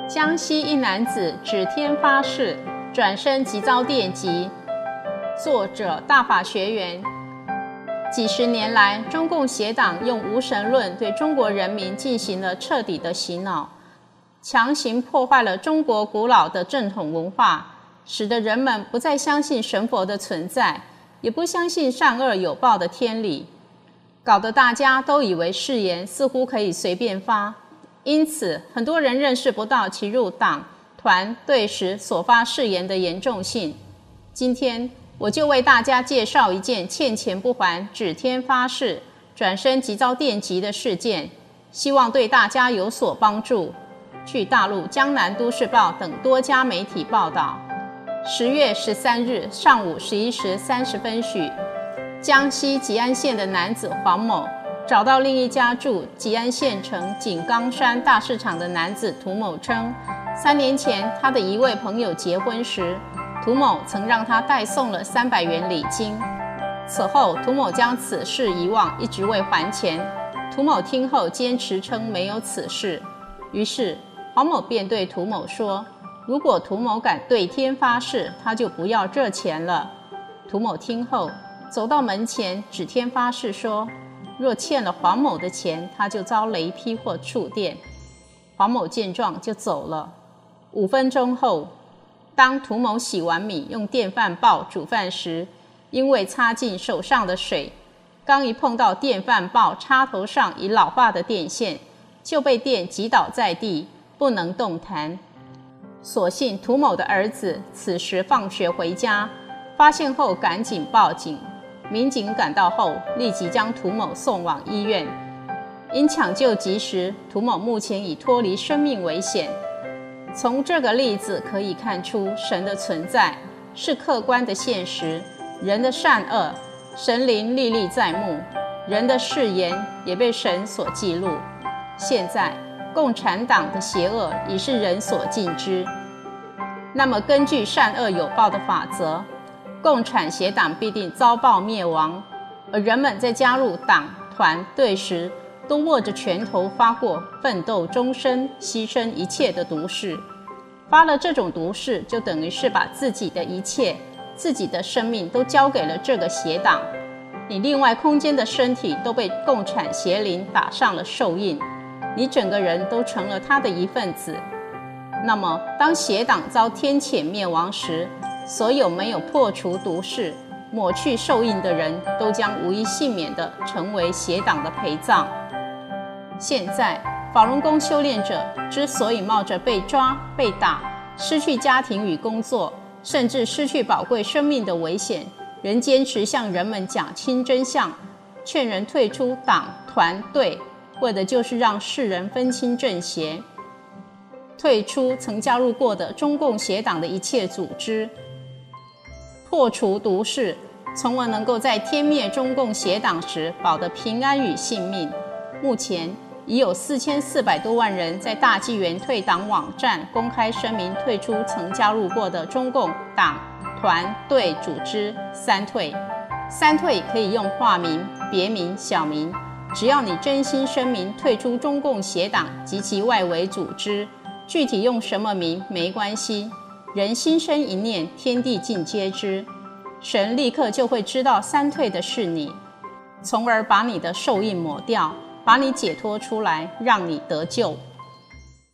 江西一男子指天发誓，转身即遭电击。作者大法学员。几十年来，中共邪党用无神论对中国人民进行了彻底的洗脑，强行破坏了中国古老的正统文化，使得人们不再相信神佛的存在，也不相信善恶有报的天理，搞得大家都以为誓言似乎可以随便发。因此，很多人认识不到其入党、团、队时所发誓言的严重性。今天，我就为大家介绍一件欠钱不还、指天发誓、转身即遭电击的事件，希望对大家有所帮助。据大陆江南都市报等多家媒体报道，10月13日上午11时30分许，江西吉安县的男子黄某找到另一家住吉安县城井冈山大市场的男子涂某称，3年前他的一位朋友结婚时，涂某曾让他代送了300元礼金。此后，涂某将此事遗忘，一直未还钱。涂某听后坚持称没有此事，于是黄某便对涂某说，如果涂某敢对天发誓，他就不要这钱了。涂某听后走到门前指天发誓说，若欠了黄某的钱，他就遭雷劈或触电。黄某见状就走了。5分钟后，当涂某洗完米用电饭煲煮饭时，因为擦进手上的水，刚一碰到电饭煲插头上已老化的电线，就被电击倒在地，不能动弹。所幸涂某的儿子此时放学回家，发现后赶紧报警。民警赶到后，立即将涂某送往医院。因抢救及时，涂某目前已脱离生命危险。从这个例子可以看出，神的存在是客观的现实，人的善恶，神灵历历在目，人的誓言也被神所记录。现在，共产党的邪恶已是人所尽知。那么，根据善恶有报的法则，共产邪党必定遭报灭亡，而人们在加入党、团、队时，都握着拳头发过奋斗终身、牺牲一切的毒誓。发了这种毒誓，就等于是把自己的一切、自己的生命都交给了这个邪党。你另外空间的身体都被共产邪灵打上了兽印，你整个人都成了他的一份子。那么，当邪党遭天谴灭亡时，所有没有破除毒誓、抹去兽印的人，都将无一幸免地成为邪党的陪葬。现在，法轮功修炼者之所以冒着被抓、被打、失去家庭与工作，甚至失去宝贵生命的危险，仍坚持向人们讲清真相，劝人退出党、团、队，为的就是让世人分清正邪，退出曾加入过的中共邪党的一切组织，破除毒誓，从而能够在天灭中共邪党时保得平安与性命。目前已有4400多万人在大纪元退党网站公开声明退出曾加入过的中共党、团、队组织3退。3退可以用化名、别名、小名，只要你真心声明退出中共邪党及其外围组织，具体用什么名没关系，人心生一念，天地尽皆知，神立刻就会知道3退的是你，从而把你的兽印抹掉，把你解脱出来，让你得救。